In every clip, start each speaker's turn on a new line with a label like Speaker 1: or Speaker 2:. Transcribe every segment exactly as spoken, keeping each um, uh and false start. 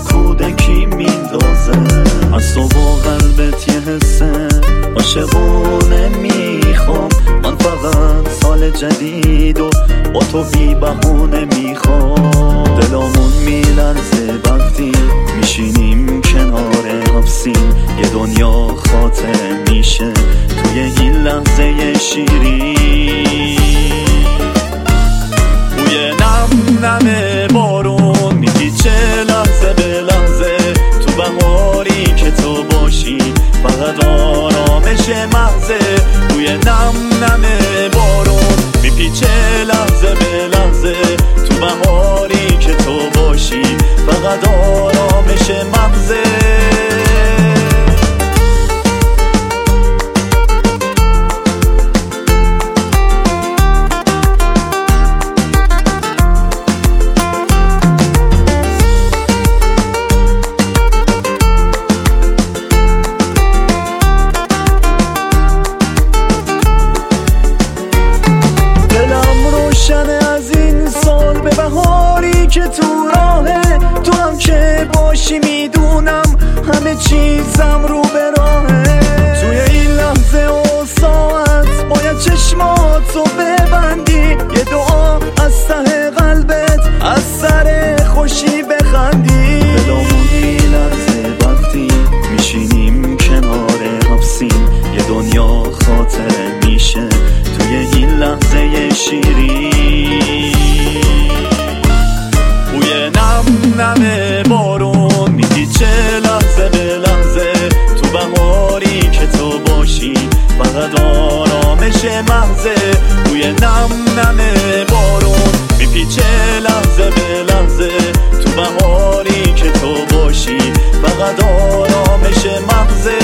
Speaker 1: کودکی میندازه. از تو با قلبت یه حسه عاشقونه میخوام، من فقط سال جدید و با تو بی بهونه میخوام. دلامون میلرزه وقتی میشینیم کنار حبسین، یه دنیا خاطره میشه توی این لحظه شیرین. بوی نم نم بارون میپیچه لحظه به لحظه، تو بهاری که تو باشی فقط آرامش محضه. بوی نم نم بارون میپیچه لحظه به لحظه، تو بهاری که تو باشی فقط آرامش محضه. که تو راهه تو هم که باشی میدونم همه چیزم رو به راهه. توی این لحظه و ساعت باید چشماتو ببندی، یه دعا از ته قلبت از سر خوشی بخندی. دلمون میلرزه وقتی میشینیم کنار حبسین، یه دنیا خاطره میشه توی این لحظه شیرین. بوی نم نم بارون میپیچه لحظه به لحظه، تو بهاری که تو باشی فقط آرامش محضه. بوی نم نم بارون میپیچه لحظه به لحظه، تو بهاری که تو باشی فقط آرامش محضه.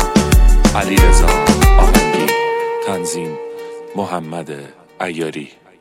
Speaker 2: علیرضا آهنگی، تنظیم محمد عیاری.